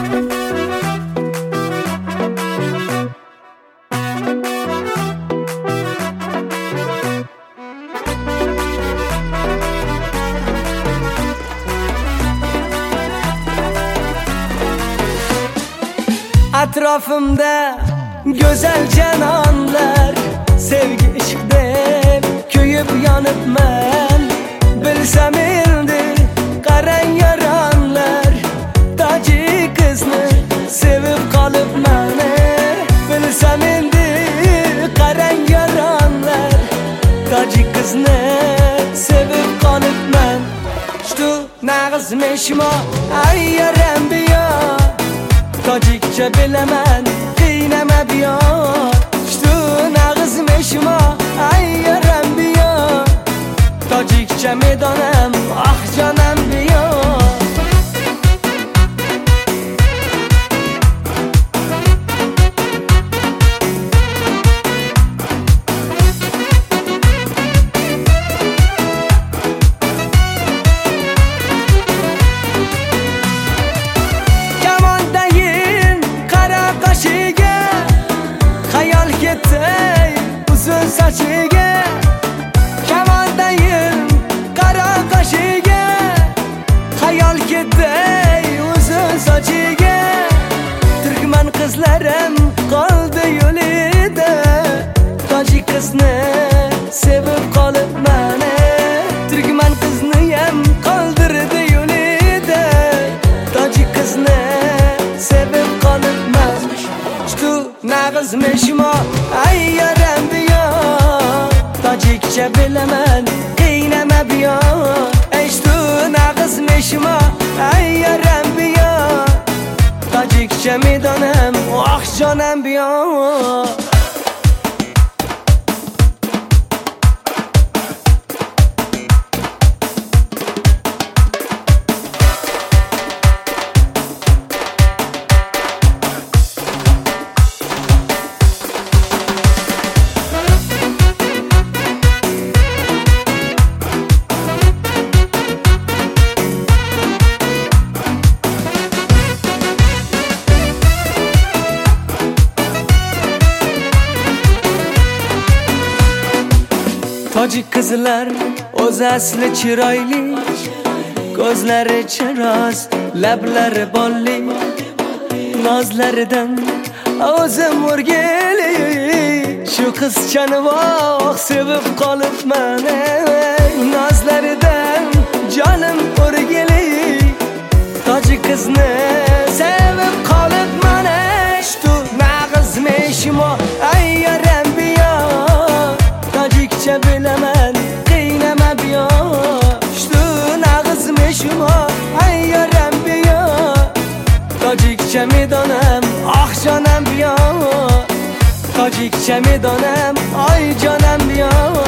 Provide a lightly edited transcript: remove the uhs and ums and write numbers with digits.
Etrafımda güzel cananlar, sevgi ishq deb kuyib yonibman. Bilsam endi qarang yaranlar, tojik qizni sevib qolibman. Bilsam endi qarang yaranlar, tojik qizni sevib qolibman. Что nag'izmi shimo ay yaram biyo, tojikcha bilaman qiynama biyo. Что nag'izmi shimo ay yaram biyo, tojikcha medonam ah jonam biyo. Hayal ketay uzun sachiga, kamondayin qara qoshiga. Hayal ketay uzun sachiga, turkman qizlarim qoldi yo'lida, tojik qizni sevib qolibman. Turkman qizniyam qoldirdi yo'lida, tojik qizni sevib qolibman. Что nag'izmi shimo ay yaram biyo, tojikcha bilaman qiynama biyo. Что nag'izmi shimo ay yaram biyo, tojikcha medonam ah jonam biyo. Tojik qizlar o'z asli chiroyli, ko'zlari chiroz, lablari bolli, nozlaridan o'zim o'rgili. Shu qizchani voh sevib qolibman, nozlaridan jonim o'rgili, tojik qizni sevib qolibman. Что nag'izmi shimo ay yaram biyo, tojikcha bilaman qiynama biyo. Что nag'izmi shimo ay yaram biyo, tojikcha medonam ah jonam biyo, tojikcha medonam ay jonam biyo.